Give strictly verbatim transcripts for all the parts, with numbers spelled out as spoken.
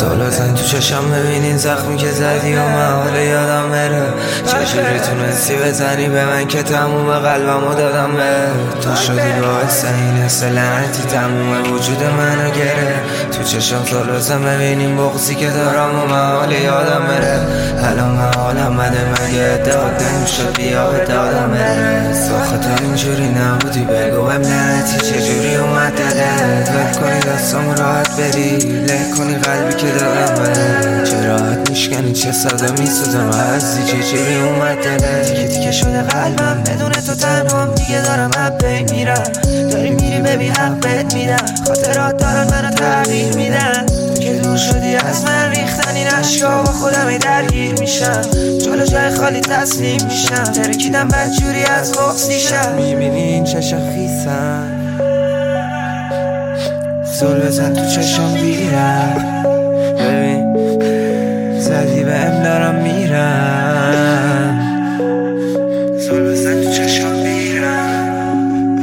سالاتن تو چشم ببینین زخمی که زدی و من حال یادم بره. چجوری تونستی بزنی به من که تموم قلبمو دادم به تو، شدی باعث این حس لعنتی تموم وجود منو گره. تو چشم سالاتن ببینین بغضی که دارم و من حال یادم بره. الان من حالم بده مگه ادعاد نمیشد بیا به دادم بره. ساخت اینجوری نبودی بگو بهم لعنتی چجوری اومد دلت. ول کنی دستم راحت بری له کنی قلبی که دارم بره. چه راحت میشکنی چه ساده میسوزم عزیزی چجوری اومد دلت. دیگه دیگه شده قلبم بدون تو تنهام دیگه دارم از بین میرم. داری میری ببی حق بهت میدم خاطرات دارن منو تغییر میدن. تو که دور شدی از من ریختن این اشکا با خودم درگیر میشم. جلو جای خالی تسلیم میشم ترکیدم بدجوری از بغض دیشم. میبینی این چشم خیسن زل بزن تو چشم بیرم. ببین زدی بهم دارم میرم. زل بزن تو چشم بیرم.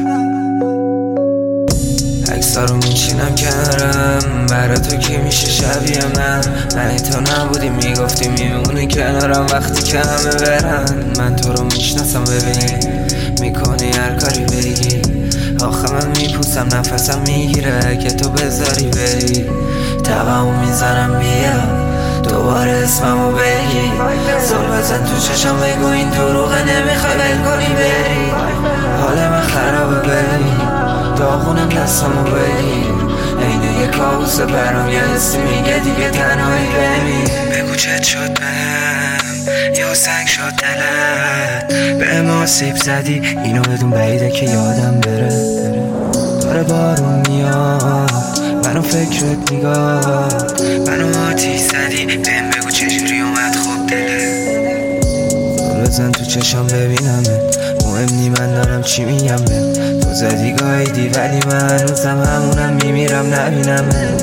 اکسا رو میچینم کنارم برا تو که میشه شبیه من. من تو نبودی میگفتی میمونی کنارم وقتی که همه برن. من تو رو میشناسم ببین میکنی هر کاری بگی. آخه من میپوسم نفسم میگیره که تو بذاری بری. تبمو میزنم بیا دوباره اسممو بگی. زل بزن تو چشم بگو این دروغه نمیخوای ول کنی بری. حال من خرابه ببین داغونم دستمو بگیر. اینه یه کابوسه برام یه حسی میگه دیگه تنهایی بمیر. بگو چت شد بهم یا سنگ شد دلت به ما سیب زدی اینو بدون بعیده که یادم بره. داره بارون میاد منو فکرت نگاه منو آتیش زدی بهم بگو چجوری اومد خوب دلت. زل بزن تو چشم ببینمت مهم نی من دارم چی میگم به تو. زدی گاهیدی ولی من هنوزم همونم میمیرم نبینمت.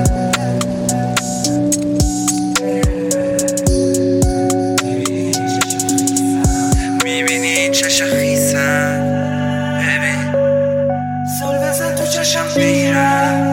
میبینی این چشم خیسن ببین زل بزن تو چشم بیرم.